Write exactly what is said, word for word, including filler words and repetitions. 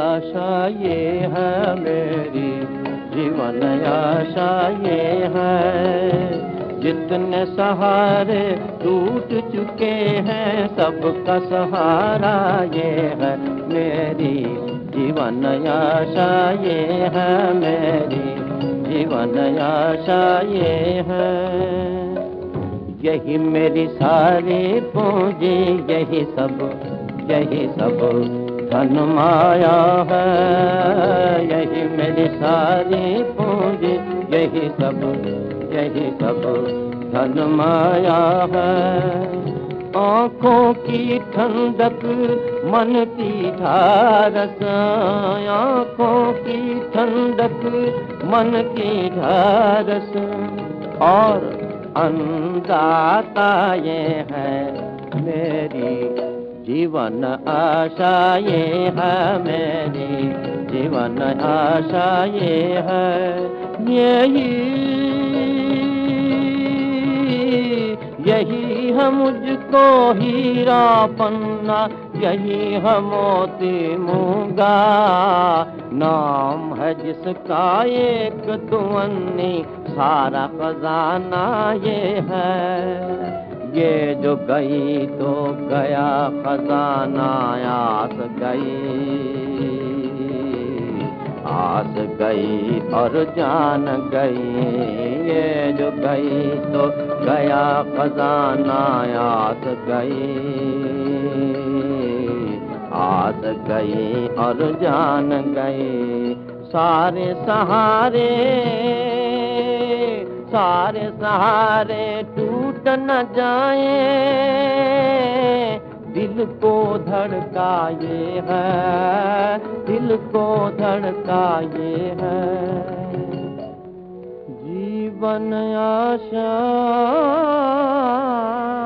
आशा ये है मेरी, जीवन आशा ये है। जितने सहारे टूट चुके हैं सबका सहारा ये है मेरी, जीवन आशा ये है मेरी, जीवन आशा ये है। यही मेरी सारी पूंजी, यही सब यही सब धन माया है। यही मेरी सारी पूंजी, यही सब यही सब धन माया है। आँखों की ठंडक मन की ढारस, आँखों की ठंडक मन की ढारस, और अन्नदाता ये है मेरी, जीवन आशा ये है मेरी, जीवन आशा ये है। यही यही है मुझको हीरा पन्ना, यही है मोती मूंगा, नाम है जिसका एक दुअन्नी, सारा खजाना ये है। ये जो गई तो गया खजाना, आस गई आस गई और जान गई। ये जो गई तो गया खजाना, आस गई आस गई और जान गई। सारे सहारे सारे सहारे टूट न जाए, दिल को धड़का ये है, दिल को धड़का ये है। जीवन आशा